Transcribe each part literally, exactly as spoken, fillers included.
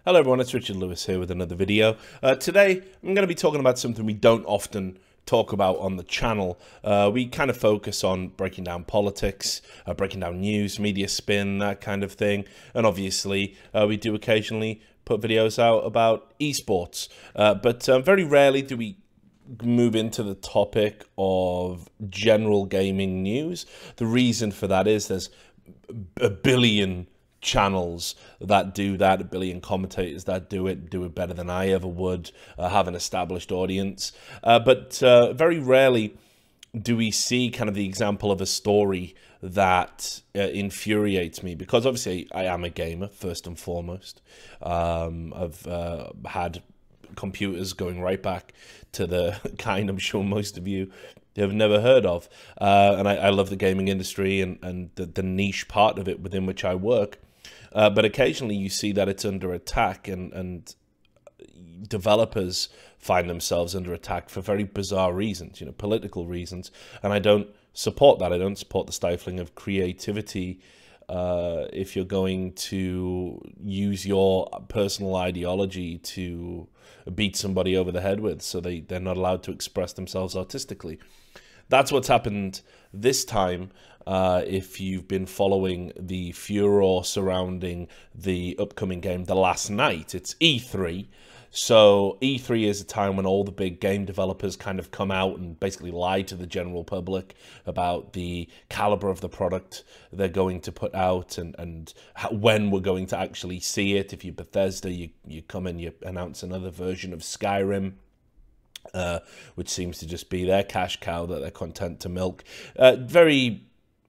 Hello everyone, it's Richard Lewis here with another video. Uh, today I'm going to be talking about something we don't often talk about on the channel. Uh, we kind of focus on breaking down politics, uh, breaking down news, media spin, that kind of thing. And obviously uh, we do occasionally put videos out about esports. Uh, but uh, very rarely do we move into the topic of general gaming news. The reason for that is there's a billion channels that do that, a billion commentators that do it, do it better than I ever would, uh, have an established audience. Uh, but uh, very rarely do we see kind of the example of a story that uh, infuriates me, because obviously I am a gamer first and foremost. Um, I've uh, had computers going right back to the kind I'm sure most of you have never heard of. Uh, and I, I love the gaming industry and, and the, the niche part of it within which I work. Uh, but occasionally you see that it's under attack, and, and developers find themselves under attack for very bizarre reasons, you know, political reasons. And I don't support that. I don't support the stifling of creativity uh, if you're going to use your personal ideology to beat somebody over the head with, so they, they're not allowed to express themselves artistically. That's what's happened this time. Uh, if you've been following the furor surrounding the upcoming game, The Last Night, it's E three. So E three is a time when all the big game developers kind of come out and basically lie to the general public about the caliber of the product they're going to put out, and, and how, when we're going to actually see it. If you're Bethesda, you, you come in, you announce another version of Skyrim, uh, which seems to just be their cash cow that they're content to milk. Uh, very...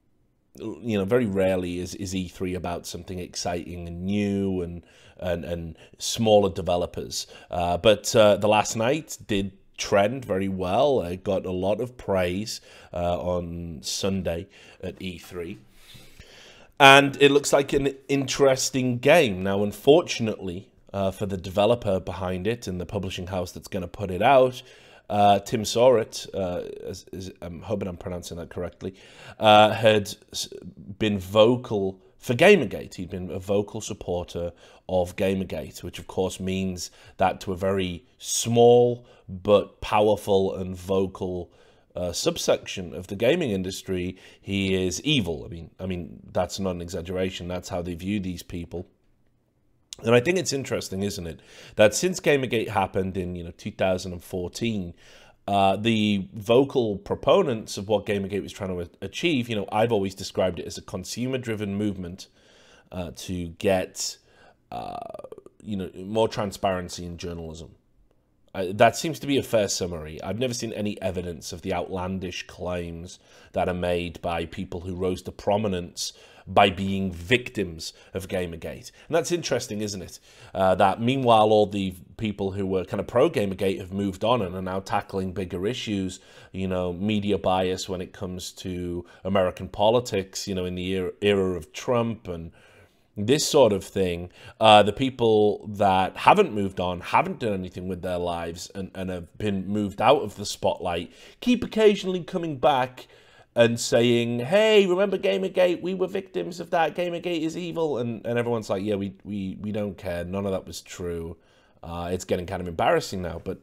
You know, very rarely is, is E three about something exciting and new and and, and smaller developers. Uh, but uh, The Last Night did trend very well. It got a lot of praise uh, on Sunday at E three. And it looks like an interesting game. Now, unfortunately, uh, for the developer behind it and the publishing house that's going to put it out, Uh, Tim Sorit, uh, as, as, I'm hoping I'm pronouncing that correctly, uh, had been vocal for Gamergate. He'd been a vocal supporter of Gamergate, which of course means that to a very small but powerful and vocal uh, subsection of the gaming industry, he is evil. I mean, I mean that's not an exaggeration. That's how they view these people. And I think it's interesting, isn't it, that since Gamergate happened in, you know, two thousand fourteen, uh, the vocal proponents of what Gamergate was trying to achieve, you know, I've always described it as a consumer-driven movement uh, to get, uh, you know, more transparency in journalism. Uh, that seems to be a fair summary. I've never seen any evidence of the outlandish claims that are made by people who rose to prominence by being victims of Gamergate. And that's interesting, isn't it? Uh, that meanwhile, all the people who were kind of pro-Gamergate have moved on and are now tackling bigger issues, you know, media bias when it comes to American politics, you know, in the era, era of Trump and this sort of thing. Uh, the people that haven't moved on, haven't done anything with their lives, and, and have been moved out of the spotlight, keep occasionally coming back and saying, hey, remember Gamergate? We were victims of that. Gamergate is evil. And, and everyone's like, yeah, we, we, we don't care. None of that was true. Uh, it's getting kind of embarrassing now. But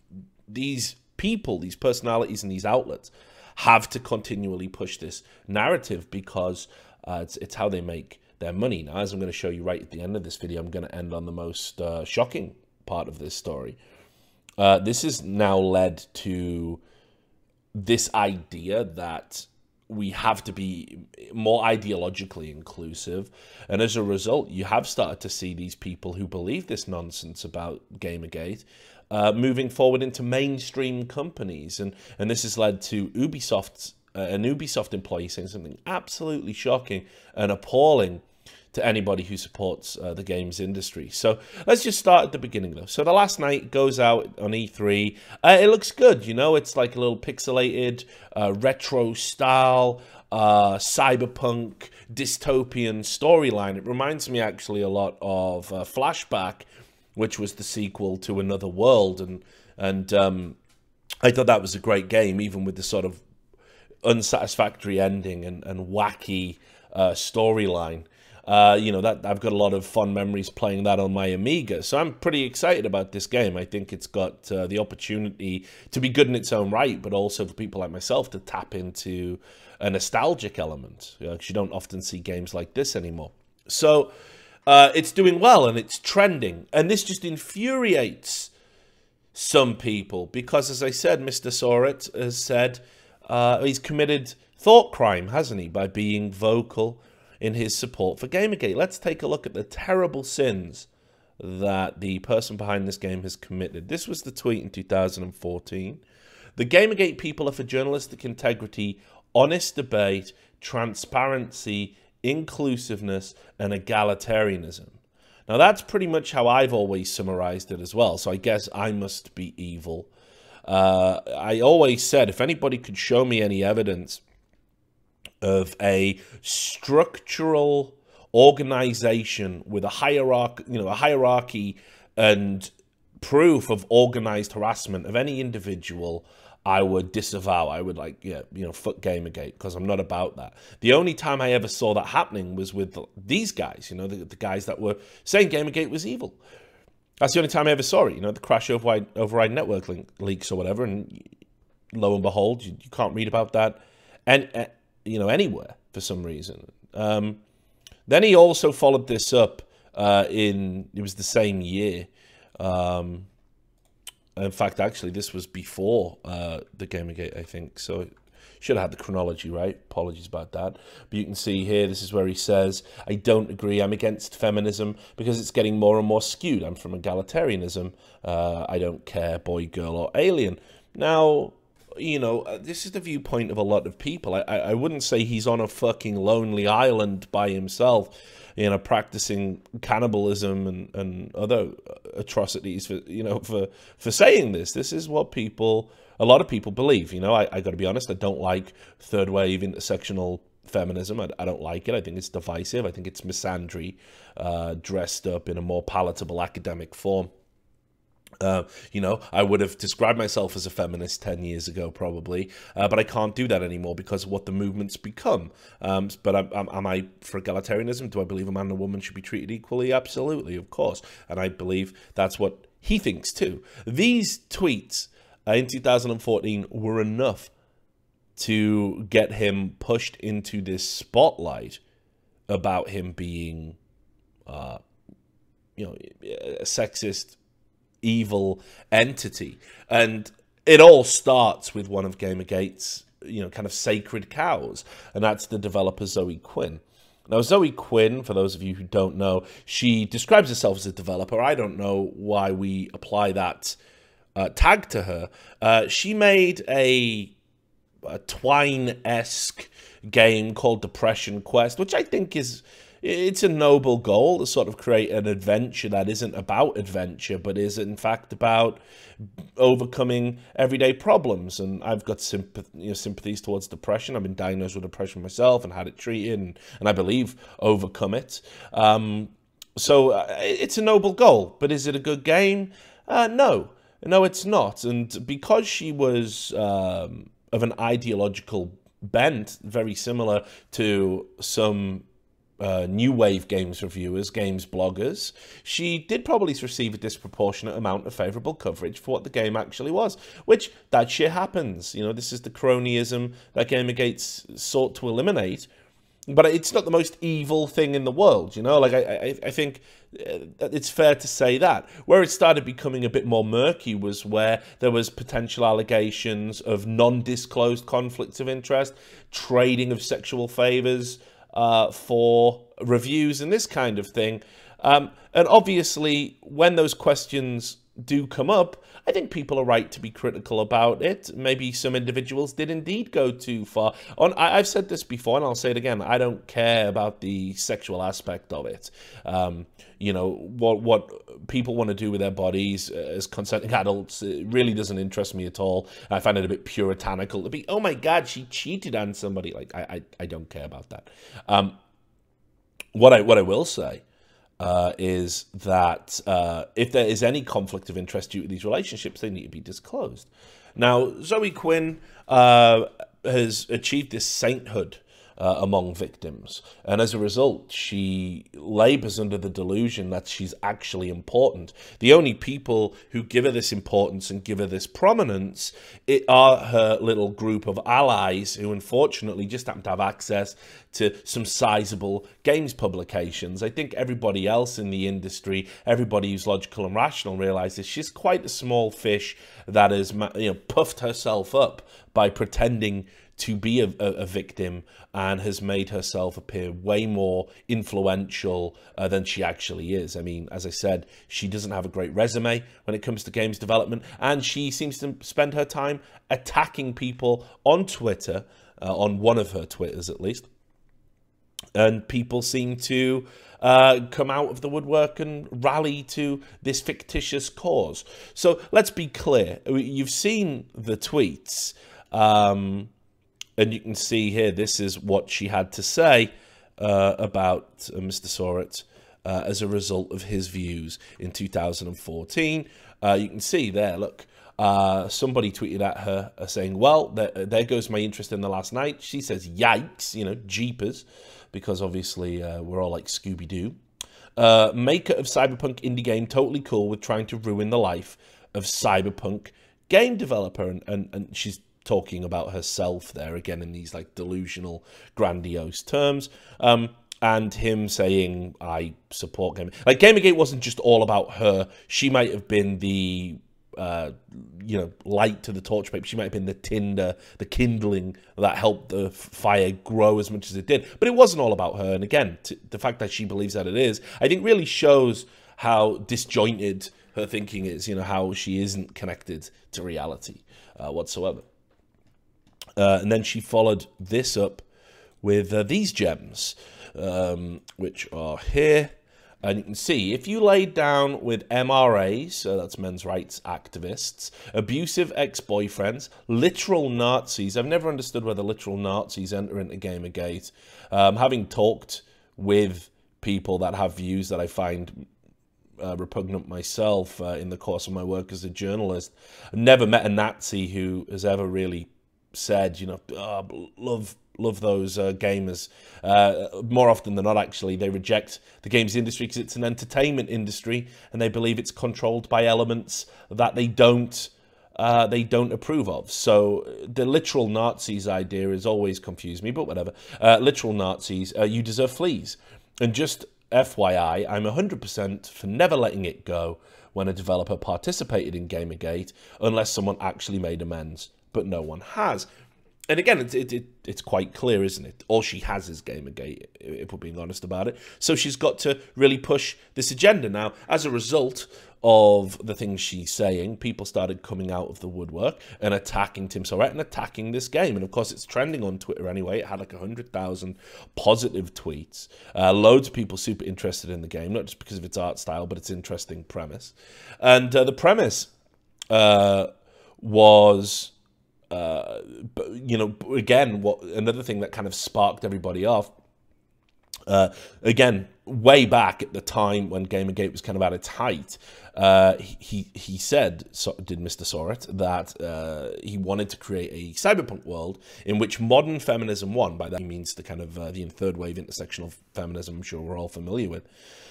these people, these personalities and these outlets have to continually push this narrative, because uh, it's, it's how they make their money. Now, as I'm going to show you right at the end of this video, I'm going to end on the most uh, shocking part of this story. Uh, this has now led to this idea that we have to be more ideologically inclusive, and as a result you have started to see these people who believe this nonsense about Gamergate uh, moving forward into mainstream companies, and and this has led to Ubisoft's uh, an Ubisoft employee saying something absolutely shocking and appalling to anybody who supports uh, the games industry. So let's just start at the beginning, though. So The Last Night goes out on E three. Uh, it looks good, you know. It's like a little pixelated, uh, retro style, uh, cyberpunk, dystopian storyline. It reminds me actually a lot of uh, Flashback, which was the sequel to Another World. And, and um, I thought that was a great game, even with the sort of unsatisfactory ending and, and wacky uh, storyline. Uh, you know, that I've got a lot of fond memories playing that on my Amiga. So I'm pretty excited about this game. I think it's got uh, the opportunity to be good in its own right, but also for people like myself to tap into a nostalgic element, because you know, you don't often see games like this anymore. So uh, it's doing well and it's trending. And this just infuriates some people because, as I said, Mister Sorit has said uh, he's committed thought crime, hasn't he, by being vocal in his support for Gamergate. Let's take a look at the terrible sins that the person behind this game has committed. This was the tweet in two thousand fourteen. The Gamergate people are for journalistic integrity, honest debate, transparency, inclusiveness, and egalitarianism. Now, that's pretty much how I've always summarized it as well, so I guess I must be evil. Uh, I always said, if anybody could show me any evidence of a structural organization with a hierarchy, you know, a hierarchy and proof of organized harassment of any individual, I would disavow. I would like, yeah, you know, fuck Gamergate, because I'm not about that. The only time I ever saw that happening was with these guys, you know, the, the guys that were saying Gamergate was evil. That's the only time I ever saw it, you know, the crash override, override network link, leaks or whatever, and lo and behold, you, you can't read about that, and uh, you know, anywhere for some reason. Um, then he also followed this up uh, in, it was the same year. Um, in fact, actually, this was before uh, the Gamergate, I think. So should have had the chronology right. Apologies about that. But you can see here, this is where he says, I don't agree. I'm against feminism because it's getting more and more skewed. I'm from egalitarianism. Uh, I don't care, boy, girl, or alien. Now, you know, this is the viewpoint of a lot of people. I, I, I wouldn't say he's on a fucking lonely island by himself, you know, practicing cannibalism and, and other atrocities for, you know, for, for saying this. This is what people, a lot of people believe, you know. I, I got to be honest, I don't like third wave intersectional feminism. I, I don't like it. I think it's divisive. I think it's misandry uh, dressed up in a more palatable academic form. Uh, you know, I would have described myself as a feminist ten years ago, probably, uh, but I can't do that anymore because of what the movement's become. Um, but am, am, am I for egalitarianism? Do I believe a man and a woman should be treated equally? Absolutely, of course. And I believe that's what he thinks too. These tweets uh, in two thousand fourteen were enough to get him pushed into this spotlight about him being, uh, you know, a sexist, evil entity. And it all starts with one of Gamergate's, you know, kind of sacred cows, and that's the developer Zoe Quinn. Now, Zoe Quinn, for those of you who don't know, she describes herself as a developer. I don't know why we apply that uh, tag to her. Uh, she made a, a Twine-esque game called Depression Quest, which I think is, it's a noble goal to sort of create an adventure that isn't about adventure, but is in fact about overcoming everyday problems. And I've got sympath you know, sympathies towards depression. I've been diagnosed with depression myself and had it treated, and, and I believe overcome it. Um, so uh, it's a noble goal, but is it a good game? Uh, no, no, it's not. And because she was um, of an ideological bent, very similar to some Uh, new wave games reviewers, games bloggers, she did probably receive a disproportionate amount of favourable coverage for what the game actually was, which, that shit happens. You know, this is the cronyism that Gamergate sought to eliminate, but it's not the most evil thing in the world, you know? Like, I, I, I think it's fair to say that. Where it started becoming a bit more murky was where there was potential allegations of non-disclosed conflicts of interest, trading of sexual favours, Uh, for reviews and this kind of thing. Um, and obviously, when those questions do come up, I think people are right to be critical about it. Maybe some individuals did indeed go too far. On, I, I've said this before, and I'll say it again. I don't care about the sexual aspect of it. Um, you know, what what people want to do with their bodies as consenting adults, it really doesn't interest me at all. I find it a bit puritanical to be, oh my God, she cheated on somebody. Like, I, I, I don't care about that. Um, what I what I will say Uh, is that uh, if there is any conflict of interest due to these relationships, they need to be disclosed. Now, Zoe Quinn uh, has achieved this sainthood uh, among victims. And as a result, she labors under the delusion that she's actually important. The only people who give her this importance and give her this prominence it are her little group of allies who unfortunately just happen to have access to some sizable games publications. I think everybody else in the industry, everybody who's logical and rational, realizes she's quite a small fish that has, you know, puffed herself up by pretending to be a, a, a victim and has made herself appear way more influential uh, than she actually is. I mean, as I said, she doesn't have a great resume when it comes to games development, and she seems to spend her time attacking people on Twitter, uh, on one of her Twitters at least, and people seem to uh, come out of the woodwork and rally to this fictitious cause. So let's be clear. You've seen the tweets, um, and you can see here, this is what she had to say uh, about uh, Mister Soret uh, as a result of his views in two thousand fourteen. Uh, you can see there, look, uh, somebody tweeted at her uh, saying, well, there, there goes my interest in the last night. She says, yikes, you know, jeepers, because obviously uh, we're all like Scooby-Doo. Uh, maker of Cyberpunk indie game, totally cool with trying to ruin the life of Cyberpunk game developer. And, and, and she's talking about herself there again in these like delusional, grandiose terms. Um, and him saying, I support Gamergate. Like, Gamergate wasn't just all about her. She might have been the uh you know light to the torch paper. She might have been the tinder, the kindling that helped the fire grow as much as it did, but it wasn't all about her. And again, t the fact that she believes that it is, I think, really shows how disjointed her thinking is, you know, how she isn't connected to reality uh, whatsoever. Uh, and then she followed this up with uh, these gems, um, which are here. And you can see, if you laid down with M R As, so that's men's rights activists, abusive ex-boyfriends, literal Nazis. I've never understood whether literal Nazis enter into Gamergate. Um, having talked with people that have views that I find uh, repugnant myself uh, in the course of my work as a journalist, I've never met a Nazi who has ever really said, you know, oh, love... love those uh, gamers. Uh, more often than not, actually, they reject the games industry because it's an entertainment industry, and they believe it's controlled by elements that they don't uh, they don't approve of. So the literal Nazis idea has always confused me, but whatever. Uh, literal Nazis, uh, you deserve fleas. And just F Y I, I'm one hundred percent for never letting it go when a developer participated in Gamergate, unless someone actually made amends, but no one has. And again, it, it, it, it's quite clear, isn't it? All she has is Gamergate, if we're being honest about it. So she's got to really push this agenda. Now, as a result of the things she's saying, people started coming out of the woodwork and attacking Tim Soret and attacking this game. And of course, it's trending on Twitter anyway. It had like one hundred thousand positive tweets. Uh, loads of people super interested in the game, not just because of its art style, but its interesting premise. And uh, the premise uh, was... Uh, but, you know, again, what another thing that kind of sparked everybody off, uh, again, way back at the time when Gamergate was kind of at its height, uh, he he said, so did Mister Soret, that uh, he wanted to create a cyberpunk world in which modern feminism won. By that he means the kind of uh, the third wave intersectional feminism I'm sure we're all familiar with,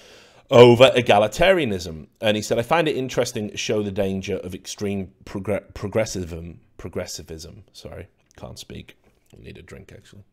over egalitarianism. And he said, I find it interesting to show the danger of extreme progr progressivism. Progressivism. Sorry, can't speak. I need a drink, actually.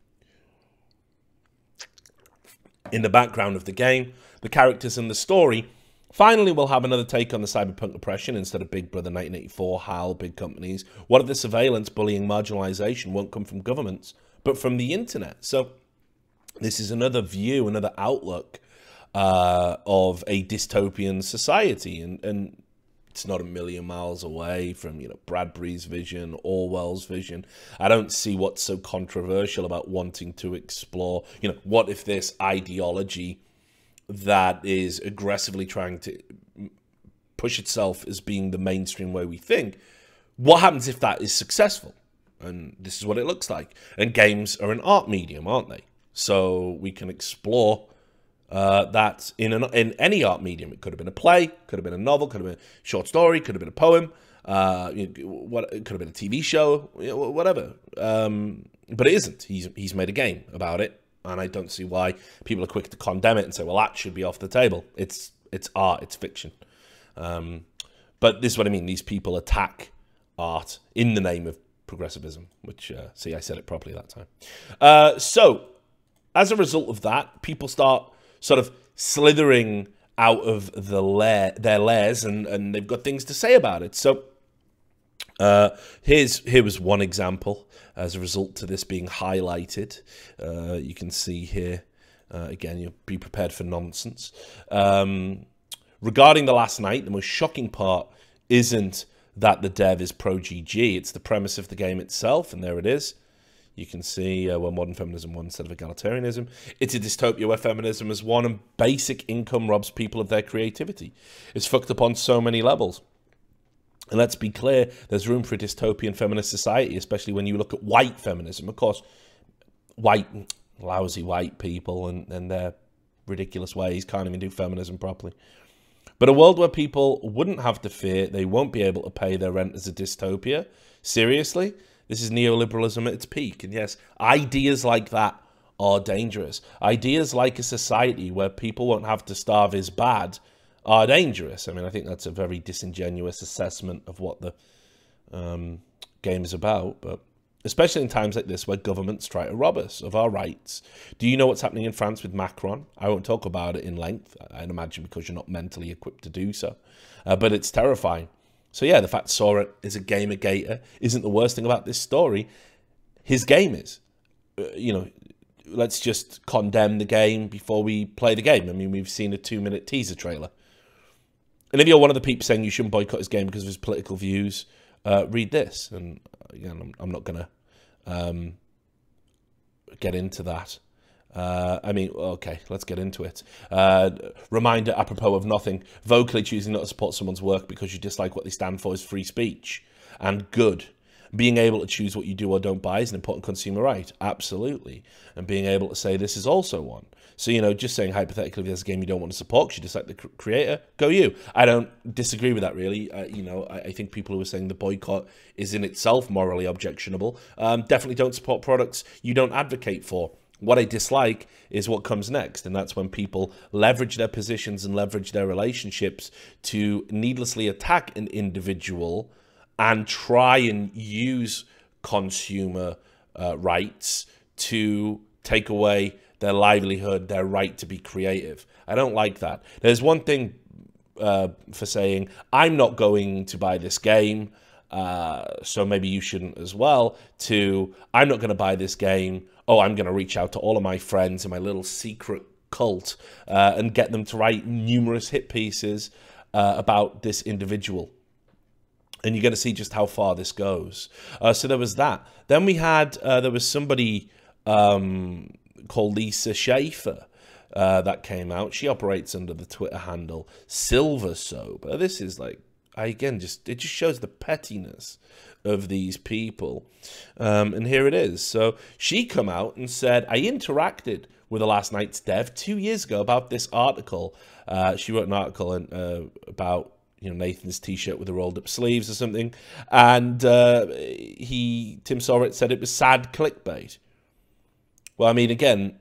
In the background of the game, the characters and the story finally will have another take on the cyberpunk oppression. Instead of Big Brother nineteen eighty-four, HAL, big companies, what if the surveillance, bullying, marginalization won't come from governments, but from the internet? So this is another view, another outlook uh, of a dystopian society. And, and it's not a million miles away from, you know, Bradbury's vision, Orwell's vision. I don't see what's so controversial about wanting to explore, you know, what if this ideology that is aggressively trying to push itself as being the mainstream way we think, what happens if that is successful? And this is what it looks like. And games are an art medium, aren't they? So we can explore Uh, that in an, in any art medium. It could have been a play, could have been a novel, could have been a short story, could have been a poem, uh, you know, what, it could have been a T V show, you know, whatever. Um, but it isn't. He's, he's made a game about it, and I don't see why people are quick to condemn it and say, well, that should be off the table. It's, it's art, it's fiction. Um, but this is what I mean. These people attack art in the name of progressivism, which, uh, see, I said it properly that time. Uh, so, as a result of that, people start sort of slithering out of the lair, their lairs, and, and they've got things to say about it. So, uh, here's here was one example as a result to this being highlighted. Uh, you can see here, uh, again, you'll be prepared for nonsense. Um, regarding the last night, the most shocking part isn't that the dev is pro-G G, it's the premise of the game itself, and there it is. You can see uh, where modern feminism won instead of egalitarianism. It's a dystopia where feminism has won and basic income robs people of their creativity. It's fucked up on so many levels. And let's be clear, there's room for a dystopian feminist society, especially when you look at white feminism. Of course, white, lousy white people and, and their ridiculous ways can't even do feminism properly. But a world where people wouldn't have to fear they won't be able to pay their rent as a dystopia? Seriously? This is neoliberalism at its peak. And yes, ideas like that are dangerous. Ideas like a society where people won't have to starve is bad are dangerous. I mean, I think that's a very disingenuous assessment of what the um, game is about, but especially in times like this where governments try to rob us of our rights. Do you know what's happening in France with Macron? I won't talk about it in length, I'd imagine, because you're not mentally equipped to do so, uh, but it's terrifying. So yeah, the fact Sora is a gamer-gator isn't the worst thing about this story. His game is. Uh, you know, let's just condemn the game before we play the game. I mean, we've seen a two-minute teaser trailer. And if you're one of the people saying you shouldn't boycott his game because of his political views, uh, read this. And again, I'm, I'm not going to um, get into that. Uh, I mean, okay, let's get into it. Uh, reminder apropos of nothing. Vocally choosing not to support someone's work because you dislike what they stand for is free speech. And good. Being able to choose what you do or don't buy is an important consumer right. Absolutely. And being able to say this is also one. So, you know, just saying hypothetically if there's a game you don't want to support because you dislike the creator, go you. I don't disagree with that, really. Uh, you know, I, I think people who are saying the boycott is in itself morally objectionable um, definitely don't support products you don't advocate for. What I dislike is what comes next, and that's when people leverage their positions and leverage their relationships to needlessly attack an individual and try and use consumer uh, rights to take away their livelihood, their right to be creative. I don't like that. There's one thing uh, for saying, I'm not going to buy this game, uh, so maybe you shouldn't as well, to, I'm not going to buy this game, oh, I'm going to reach out to all of my friends in my little secret cult uh, and get them to write numerous hit pieces uh, about this individual. And you're going to see just how far this goes. Uh, so there was that. Then we had, uh, there was somebody um, called Lisa Schaefer uh, that came out. She operates under the Twitter handle Silver Soap. Uh, this is like, I, again, just it just shows the pettiness of these people. Um, and here it is. So she come out and said, I interacted with the last night's dev two years ago about this article. Uh, she wrote an article in, uh, about you know, Nathan's t-shirt with the rolled up sleeves or something. And uh, he, Tim Sorrett said it was sad clickbait. Well, I mean, again,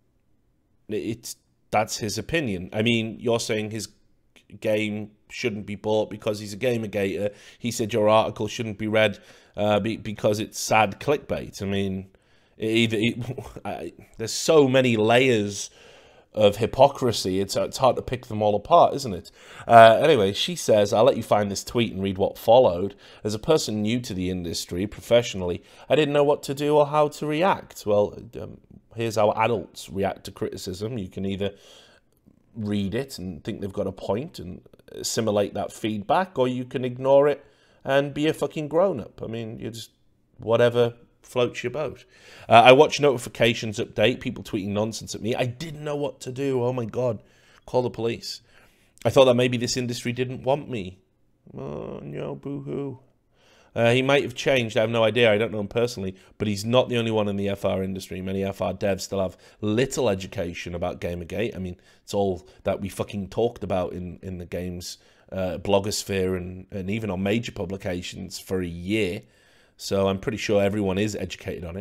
it's that's his opinion. I mean, you're saying his game shouldn't be bought because he's a gamer-gator. He said your article shouldn't be read uh, be, because it's sad clickbait. I mean, either it, I, there's so many layers of hypocrisy, it's, it's hard to pick them all apart, isn't it? Uh, anyway, she says, I'll let you find this tweet and read what followed. As a person new to the industry, professionally, I didn't know what to do or how to react. Well, um, here's how adults react to criticism. You can either read it and think they've got a point and assimilate that feedback, or you can ignore it and be a fucking grown-up. I mean, you just, whatever floats your boat. Uh, I watch notifications update, people tweeting nonsense at me. I didn't know what to do. Oh my God. Call the police. I thought that maybe this industry didn't want me. Oh, no, boo-hoo. Uh, he might have changed. I have no idea. I don't know him personally, but he's not the only one in the F R industry. Many F R devs still have little education about Gamergate. I mean, it's all that we fucking talked about in, in the games uh, blogosphere and, and even on major publications for a year. So I'm pretty sure everyone is educated on it.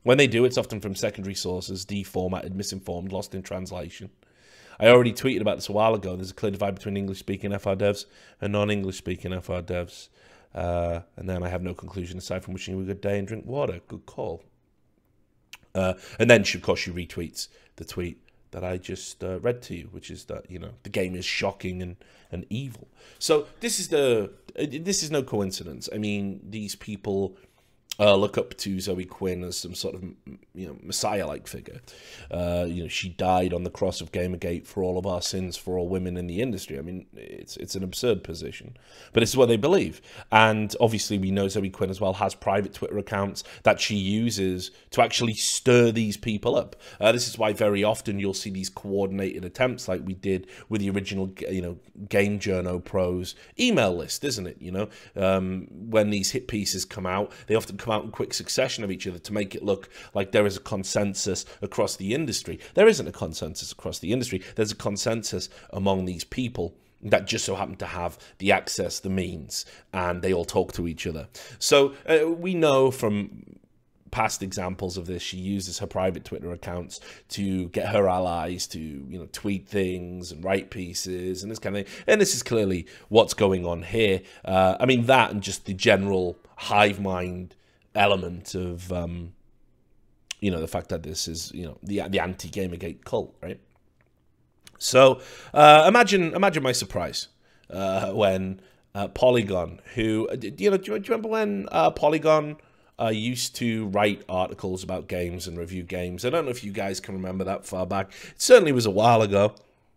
When they do, it's often from secondary sources, deformatted, misinformed, lost in translation. I already tweeted about this a while ago. There's a clear divide between English-speaking F R devs and non-English-speaking F R devs. Uh, and then I have no conclusion aside from wishing you a good day and drink water. Good call. Uh, and then, she, of course, she retweets the tweet that I just uh, read to you, which is that, you know, the game is shocking and, and evil. So this is the this is no coincidence. I mean, these people uh, look up to Zoe Quinn as some sort of, you know, messiah-like figure. Uh, you know, she died on the cross of Gamergate for all of our sins, for all women in the industry. I mean, it's it's an absurd position, but it's what they believe. And obviously, we know Zoe Quinn as well has private Twitter accounts that she uses to actually stir these people up. Uh, this is why very often you'll see these coordinated attempts, like we did with the original, you know, Game Journo Pros email list, isn't it? You know, um, when these hit pieces come out, they often come out in quick succession of each other to make it look like there is a consensus across the industry. There isn't a consensus across the industry. There's a consensus among these people that just so happen to have the access, the means, and they all talk to each other. So uh, we know from past examples of this, she uses her private Twitter accounts to get her allies to, you know, tweet things and write pieces and this kind of thing. And this is clearly what's going on here. Uh, I mean, that and just the general hive mind element of, um, you know, the fact that this is, you know, the the anti-Gamergate cult, right? So uh, imagine imagine my surprise uh, when uh, Polygon, who, you know, do you, do you remember when uh, Polygon uh, used to write articles about games and review games? I don't know if you guys can remember that far back. It certainly was a while ago.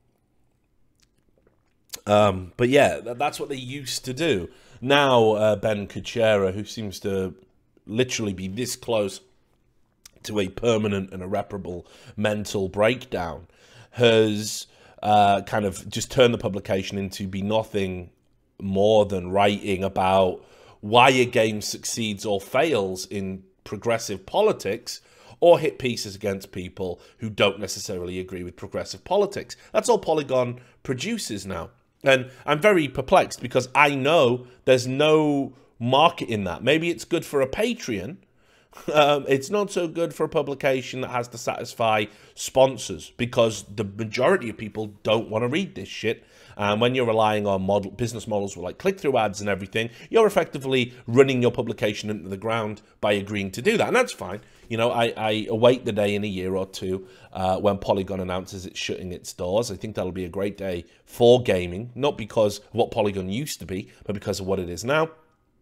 Um, but yeah, that's what they used to do. Now, uh, Ben Kuchera, who seems to literally be this close to a permanent and irreparable mental breakdown, has uh, kind of just turned the publication into be nothing more than writing about why a game succeeds or fails in progressive politics, or hit pieces against people who don't necessarily agree with progressive politics. That's all Polygon produces now. And I'm very perplexed because I know there's no market in that. Maybe it's good for a Patreon. Um, it's not so good for a publication that has to satisfy sponsors, because the majority of people don't want to read this shit. And when you're relying on model business models with like click-through ads and everything, you're effectively running your publication into the ground by agreeing to do that. And that's fine. You know, I, I await the day in a year or two uh, when Polygon announces it's shutting its doors. I think that'll be a great day for gaming, not because of what Polygon used to be, but because of what it is now.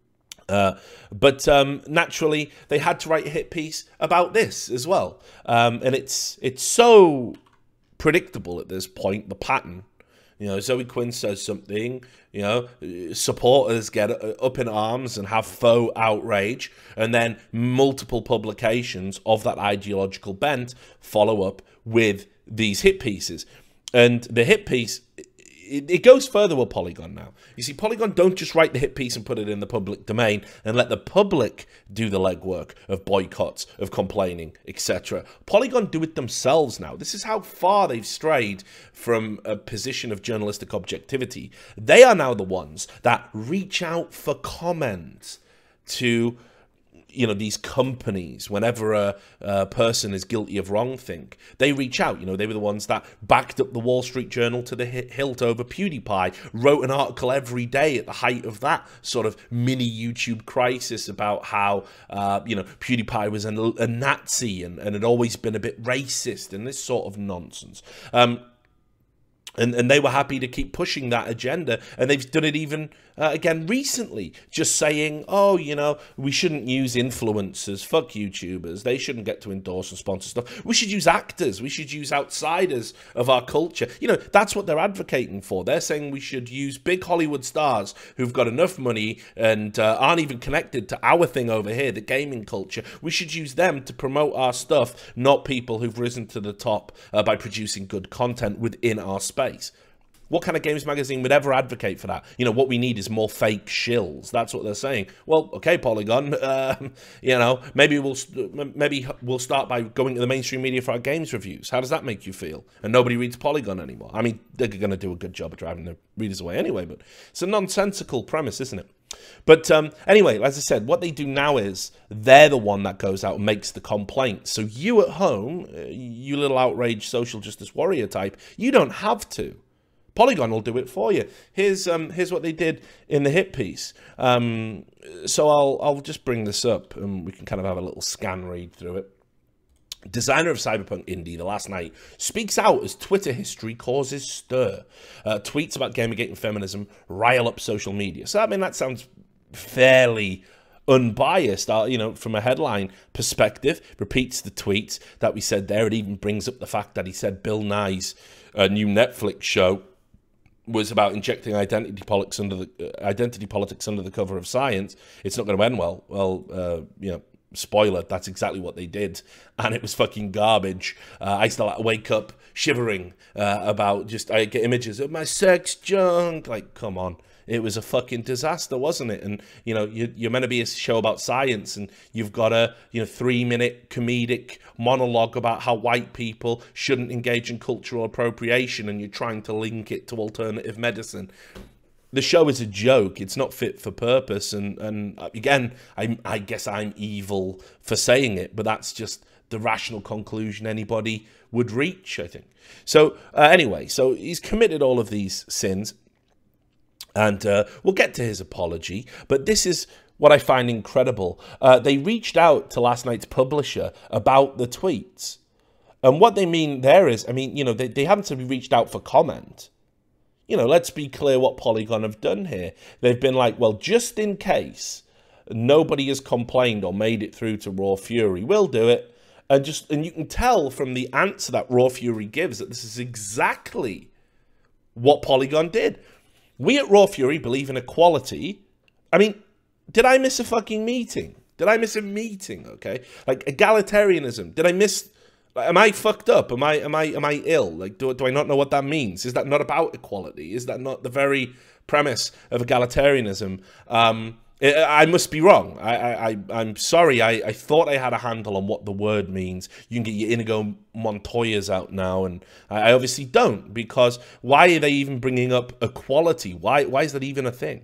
Uh, but um, naturally, they had to write a hit piece about this as well. Um, and it's it's so predictable at this point, the pattern. You know, Zoe Quinn says something, you know, supporters get up in arms and have faux outrage, and then multiple publications of that ideological bent follow up with these hit pieces. And the hit piece, it, it goes further with Polygon now. You see, Polygon don't just write the hit piece and put it in the public domain and let the public do the legwork of boycotts, of complaining, et cetera. Polygon do it themselves now. This is how far they've strayed from a position of journalistic objectivity. They are now the ones that reach out for comments to, you know, these companies. Whenever a, a person is guilty of wrongthink, they reach out. You know, they were the ones that backed up the Wall Street Journal to the hilt over PewDiePie, wrote an article every day at the height of that sort of mini YouTube crisis about how, uh, you know, PewDiePie was a, a Nazi and, and had always been a bit racist and this sort of nonsense. Um, And, and they were happy to keep pushing that agenda. And they've done it even, uh, again, recently. Just saying, oh, you know, we shouldn't use influencers. Fuck YouTubers. They shouldn't get to endorse and sponsor stuff. We should use actors. We should use outsiders of our culture. You know, that's what they're advocating for. They're saying we should use big Hollywood stars who've got enough money and uh, aren't even connected to our thing over here, the gaming culture. We should use them to promote our stuff, not people who've risen to the top uh, by producing good content within our space. What kind of games magazine would ever advocate for that? You know, what we need is more fake shills. That's what they're saying. Well, okay, Polygon, uh, you know, maybe we'll maybe we'll start by going to the mainstream media for our games reviews. How does that make you feel? And nobody reads Polygon anymore. I mean, they're going to do a good job of driving the readers away anyway, but it's a nonsensical premise, isn't it? But um, anyway, as I said, what they do now is they're the one that goes out and makes the complaint. So you at home, you little outraged social justice warrior type, you don't have to. Polygon will do it for you. Here's um, here's what they did in the hit piece. Um, so I'll I'll just bring this up and we can kind of have a little scan read through it. Designer of Cyberpunk Indie, The Last Night, speaks out as Twitter history causes stir. Uh, tweets about Gamergate and feminism rile up social media. So, I mean, that sounds fairly unbiased, uh, you know, from a headline perspective. Repeats the tweets that we said there. It even brings up the fact that he said Bill Nye's uh, new Netflix show was about injecting identity politics under the uh, identity politics under the cover of science. It's not going to end well. Well, uh, you know, spoiler, that's exactly what they did, and it was fucking garbage. uh, I still wake up shivering uh, about just, I get images of my sex junk, like, come on. It was a fucking disaster, wasn't it? And, you know, you, you're meant to be a show about science, and you've got a, you know, three-minute comedic monologue about how white people shouldn't engage in cultural appropriation, and you're trying to link it to alternative medicine. The show is a joke. It's not fit for purpose. And, and again, I, I guess I'm evil for saying it, but that's just the rational conclusion anybody would reach, I think. So uh, anyway, so he's committed all of these sins. And uh, we'll get to his apology. But this is what I find incredible. Uh, they reached out to last night's publisher about the tweets. And what they mean there is, I mean, you know, they, they haven't simply reached out for comment. You know, let's be clear what Polygon have done here. They've been like, well, just in case nobody has complained or made it through to Raw Fury, we'll do it. And just and you can tell from the answer that Raw Fury gives that this is exactly what Polygon did. We at Raw Fury believe in equality. I mean, did I miss a fucking meeting? Did I miss a meeting? Okay, like egalitarianism. Did I miss? Am I fucked up? Am I am I am I ill? Like, do do I not know what that means? Is that not about equality? Is that not the very premise of egalitarianism? Um, I, I must be wrong. I I I'm sorry. I I thought I had a handle on what the word means. You can get your Inigo Montoyas out now, and I, I obviously don't, because why are they even bringing up equality? Why why is that even a thing?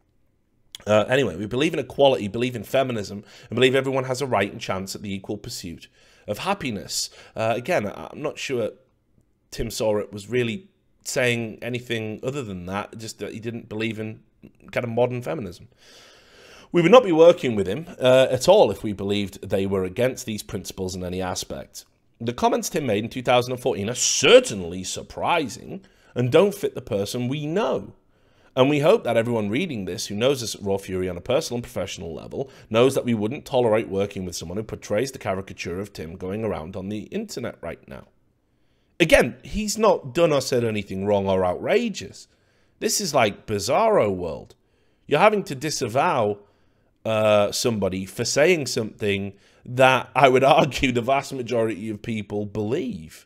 Uh, anyway, we believe in equality, believe in feminism, and believe everyone has a right and chance at the equal pursuit of happiness. Uh, again, I'm not sure Tim Sorrett was really saying anything other than that, just that he didn't believe in kind of modern feminism. We would not be working with him uh, at all if we believed they were against these principles in any aspect. The comments Tim made in two thousand fourteen are certainly surprising and don't fit the person we know. And we hope that everyone reading this who knows us at Raw Fury on a personal and professional level knows that we wouldn't tolerate working with someone who portrays the caricature of Tim going around on the internet right now. Again, he's not done or said anything wrong or outrageous. This is like Bizarro World. You're having to disavow uh, somebody for saying something that I would argue the vast majority of people believe.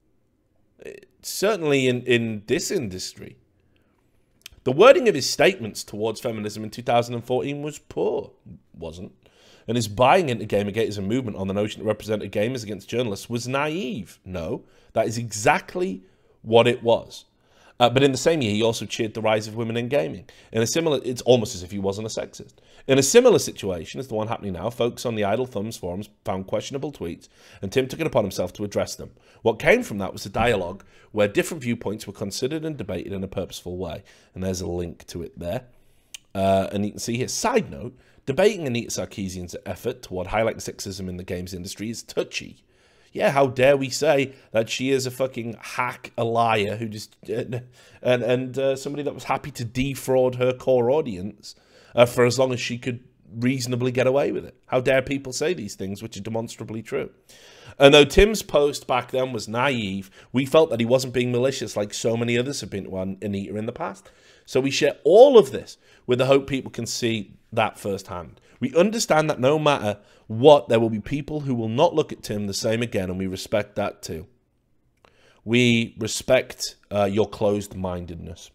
Certainly in, in this industry. The wording of his statements towards feminism in two thousand fourteen was poor, wasn't? And his buying into Gamergate as a movement on the notion that represented gamers against journalists was naive. No, that is exactly what it was. Uh, but in the same year, he also cheered the rise of women in gaming. In a similar, it's almost as if he wasn't a sexist. In a similar situation as the one happening now, folks on the Idle Thumbs forums found questionable tweets, and Tim took it upon himself to address them. What came from that was a dialogue where different viewpoints were considered and debated in a purposeful way. And there's a link to it there. Uh, and you can see here, side note, debating Anita Sarkeesian's effort toward highlighting sexism in the games industry is touchy. Yeah, how dare we say that she is a fucking hack, a liar, who just and and uh, somebody that was happy to defraud her core audience uh, for as long as she could reasonably get away with it. How dare people say these things, which are demonstrably true. And though Tim's post back then was naive, we felt that he wasn't being malicious like so many others have been to Anita in the past. So we share all of this with the hope people can see that firsthand. We understand that no matter what, there will be people who will not look at Tim the same again, and we respect that too. We respect uh, your closed-mindedness.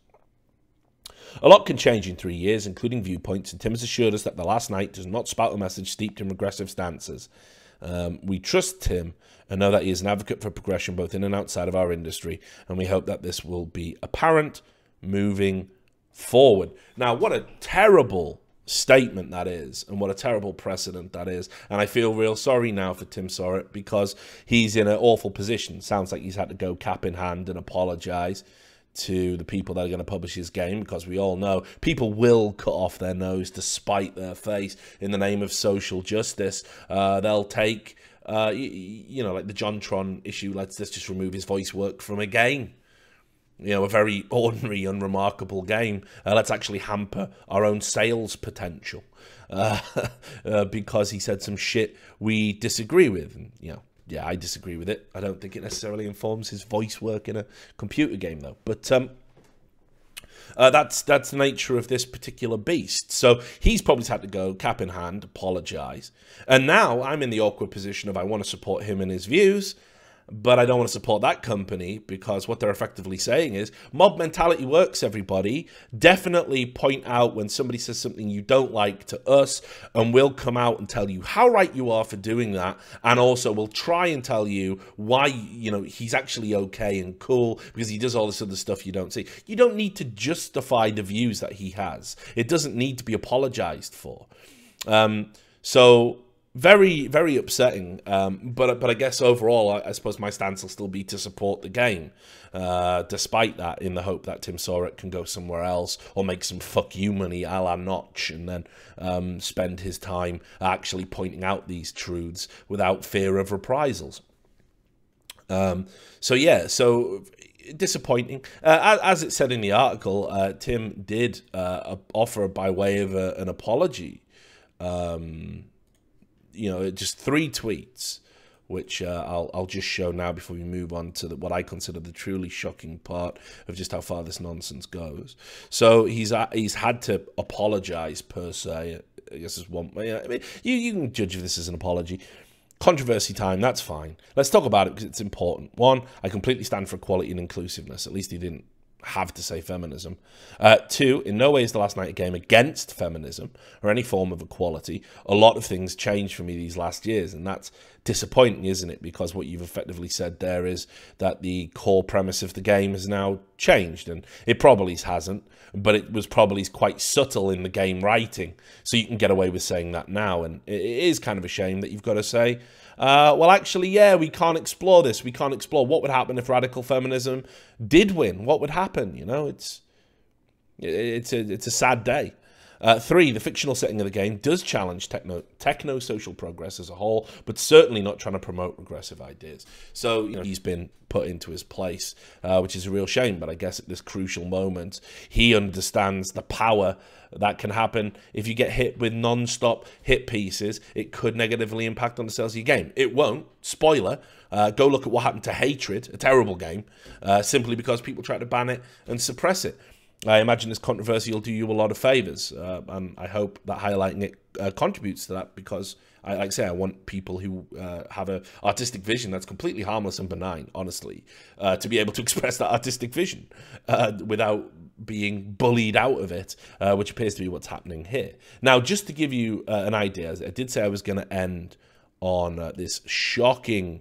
A lot can change in three years, including viewpoints, and Tim has assured us that The Last Night does not spout a message steeped in regressive stances. Um, we trust Tim and know that he is an advocate for progression both in and outside of our industry, and we hope that this will be apparent moving forward. Now, what a terrible statement that is, and what a terrible precedent that is. And I feel real sorry now for Tim Sorrett, because he's in an awful position. Sounds like he's had to go cap in hand and apologize to the people that are going to publish his game, because we all know people will cut off their nose to spite their face in the name of social justice. Uh, they'll take, uh, you, you know, like the JonTron issue. Let's, let's just remove his voice work from a game. You know, a very ordinary, unremarkable game. Uh, let's actually hamper our own sales potential uh, uh, because he said some shit we disagree with. And, you know, yeah, I disagree with it. I don't think it necessarily informs his voice work in a computer game, though. But um, uh, that's that's the nature of this particular beast. So he's probably had to go, cap in hand, apologise. And now I'm in the awkward position of I want to support him and his views, but I don't want to support that company, because what they're effectively saying is mob mentality works, everybody. Definitely point out when somebody says something you don't like to us, and we'll come out and tell you how right you are for doing that. And also we'll try and tell you why, you know, he's actually okay and cool, because he does all this other stuff you don't see. You don't need to justify the views that he has. It doesn't need to be apologized for. Um, so... Very, very upsetting, um, but but I guess overall, I, I suppose my stance will still be to support the game, uh, despite that, in the hope that Tim Sorrett can go somewhere else or make some fuck you money a la Notch, and then um, spend his time actually pointing out these truths without fear of reprisals. Um, so yeah, so disappointing. Uh, as it said in the article, uh, Tim did uh, offer by way of a, an apology. Um, You know, just three tweets, which uh, I'll I'll just show now before we move on to the, what I consider the truly shocking part of just how far this nonsense goes. So he's uh, he's had to apologize per se. I guess is one. I mean, you you can judge if this is an apology. Controversy time, that's fine. Let's talk about it because it's important. One, I completely stand for equality and inclusiveness. At least he didn't have to say feminism. Uh, two, in no way is The Last Night a game against feminism or any form of equality. A lot of things changed for me these last years, and that's disappointing, isn't it? Because what you've effectively said there is that the core premise of the game has now changed, and it probably hasn't, but it was probably quite subtle in the game writing, so you can get away with saying that now, and it is kind of a shame that you've got to say, Uh, well, actually, yeah, we can't explore this. We can't explore what would happen if radical feminism did win. What would happen? You know, it's it's a it's a sad day. Uh, three, the fictional setting of the game does challenge techno techno social progress as a whole, but certainly not trying to promote regressive ideas. So, you know, he's been put into his place, uh, which is a real shame. But I guess at this crucial moment, he understands the power that can happen if you get hit with non-stop hit pieces. It could negatively impact on the sales of your game. It won't. Spoiler. Uh, go look at what happened to Hatred, a terrible game, uh, simply because people tried to ban it and suppress it. I imagine this controversy will do you a lot of favours, uh, and I hope that highlighting it uh, contributes to that, because, I, like I say, I want people who uh, have an artistic vision that's completely harmless and benign, honestly, uh, to be able to express that artistic vision uh, without being bullied out of it, uh, which appears to be what's happening here. Now, just to give you uh, an idea, I did say I was going to end on uh, this shocking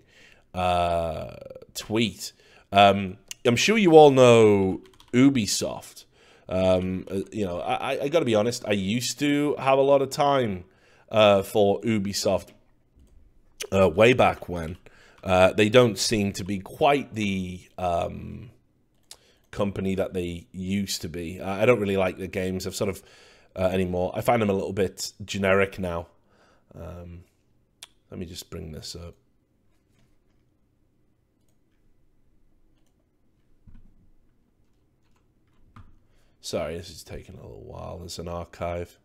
uh, tweet. Um, I'm sure you all know Ubisoft. Um, you know, I, I got to be honest, I used to have a lot of time uh, for Ubisoft uh, way back when. Uh, they don't seem to be quite the um, company that they used to be. Uh, I don't really like the games I've sort of uh, anymore. I find them a little bit generic now. Um, let me just bring this up. Sorry, this is taking a little while. There's an archive.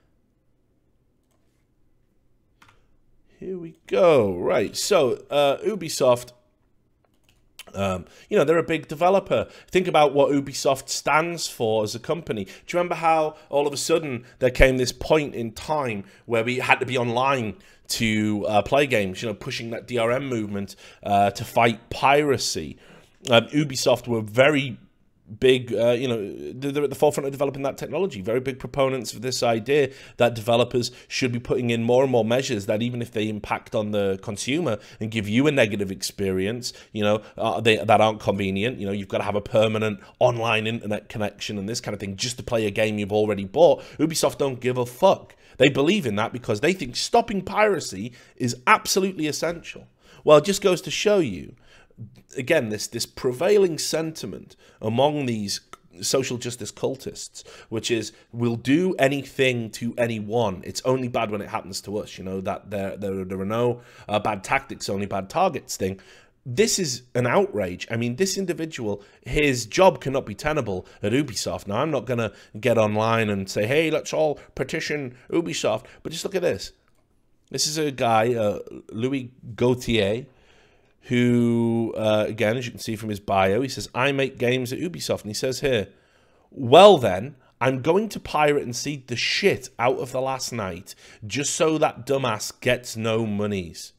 Here we go. Right, so uh, Ubisoft, um, you know, they're a big developer. Think about what Ubisoft stands for as a company. Do you remember how all of a sudden there came this point in time where we had to be online to uh, play games, you know, pushing that D R M movement uh, to fight piracy? Um, Ubisoft were very big, uh, you know, they're at the forefront of developing that technology. Very big proponents of this idea that developers should be putting in more and more measures that even if they impact on the consumer and give you a negative experience, you know, uh, they, that aren't convenient. You know, you've got to have a permanent online internet connection and this kind of thing just to play a game you've already bought. Ubisoft don't give a fuck. They believe in that because they think stopping piracy is absolutely essential. Well, it just goes to show you, again, this this prevailing sentiment among these social justice cultists, which is we'll do anything to anyone. It's only bad when it happens to us. You know, that there there, there are no uh, bad tactics, only bad targets thing. This is an outrage. I mean, this individual, his job cannot be tenable at Ubisoft. Now, I'm not going to get online and say, hey, let's all petition Ubisoft. But just look at this. This is a guy, uh, Louis Gauthier, who, uh, again, as you can see from his bio, he says, I make games at Ubisoft. And he says here, well then, I'm going to pirate and seed the shit out of The Last Night just so that dumbass gets no monies.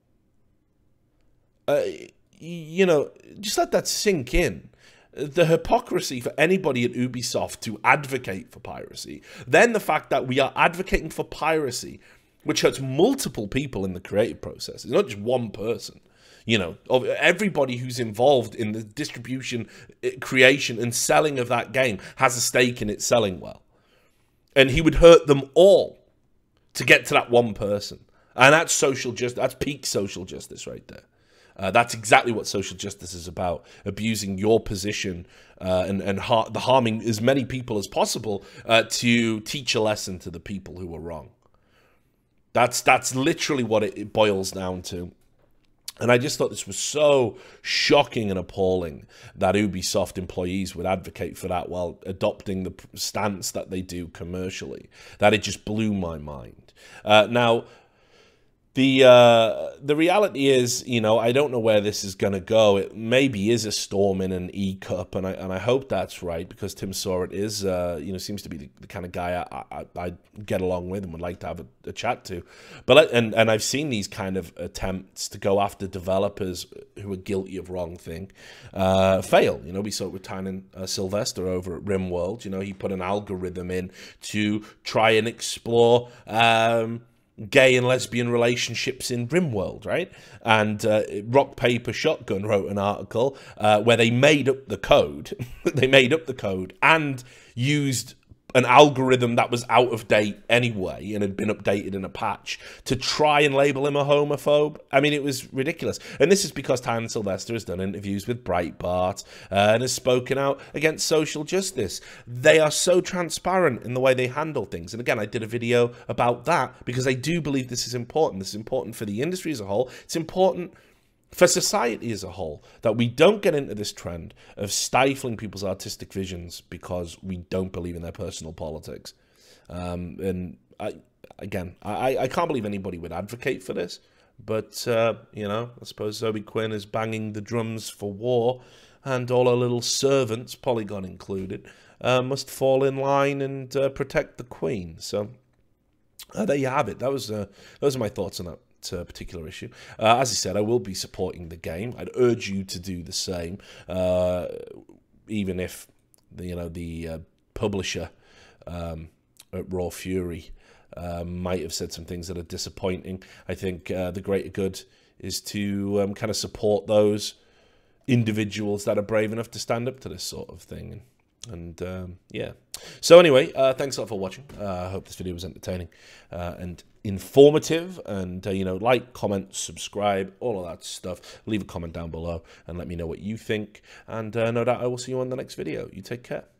Uh, you know, just let that sink in. The hypocrisy for anybody at Ubisoft to advocate for piracy. Then the fact that we are advocating for piracy, which hurts multiple people in the creative process. It's not just one person. You know, of everybody who's involved in the distribution, creation, and selling of that game has a stake in it selling well. And he would hurt them all to get to that one person. And that's social justice. That's peak social justice right there. Uh, that's exactly what social justice is about, abusing your position uh, and, and har the harming as many people as possible uh, to teach a lesson to the people who are wrong. That's, that's literally what it, it boils down to. And I just thought this was so shocking and appalling that Ubisoft employees would advocate for that while adopting the stance that they do commercially, that it just blew my mind. Uh, now, The uh, the reality is, you know, I don't know where this is going to go. It maybe is a storm in an E-cup, and I and I hope that's right, because Tim Sawyer is, uh, you know, seems to be the, the kind of guy I, I I get along with and would like to have a, a chat to. But I, and and I've seen these kind of attempts to go after developers who are guilty of wrong thing uh, fail. You know, we saw it with Tynan uh, Sylvester over at RimWorld. You know, he put an algorithm in to try and explore Um, gay and lesbian relationships in RimWorld, right? And uh, Rock Paper Shotgun wrote an article uh, where they made up the code. They made up the code and used an algorithm that was out of date anyway and had been updated in a patch to try and label him a homophobe. I mean, it was ridiculous. And this is because Tynan Sylvester has done interviews with Breitbart uh, and has spoken out against social justice. They are so transparent in the way they handle things. And again, I did a video about that because I do believe this is important. This is important for the industry as a whole. It's important for society as a whole, that we don't get into this trend of stifling people's artistic visions because we don't believe in their personal politics. Um, and I, again, I, I can't believe anybody would advocate for this, but, uh, you know, I suppose Zoe Quinn is banging the drums for war, and all her little servants, Polygon included, uh, must fall in line and uh, protect the Queen. So uh, there you have it. That was, uh, those are my thoughts on that Uh, particular issue. Uh, as I said, I will be supporting the game. I'd urge you to do the same, uh, even if the, you know the uh, publisher um, at Raw Fury uh, might have said some things that are disappointing. I think uh, the greater good is to um, kind of support those individuals that are brave enough to stand up to this sort of thing. And um, yeah. So anyway, uh, thanks a lot for watching. Uh, I hope this video was entertaining uh, and informative. And uh, you know, like, comment, subscribe, all of that stuff. Leave a comment down below and let me know what you think. And uh, no doubt I will see you on the next video. You take care.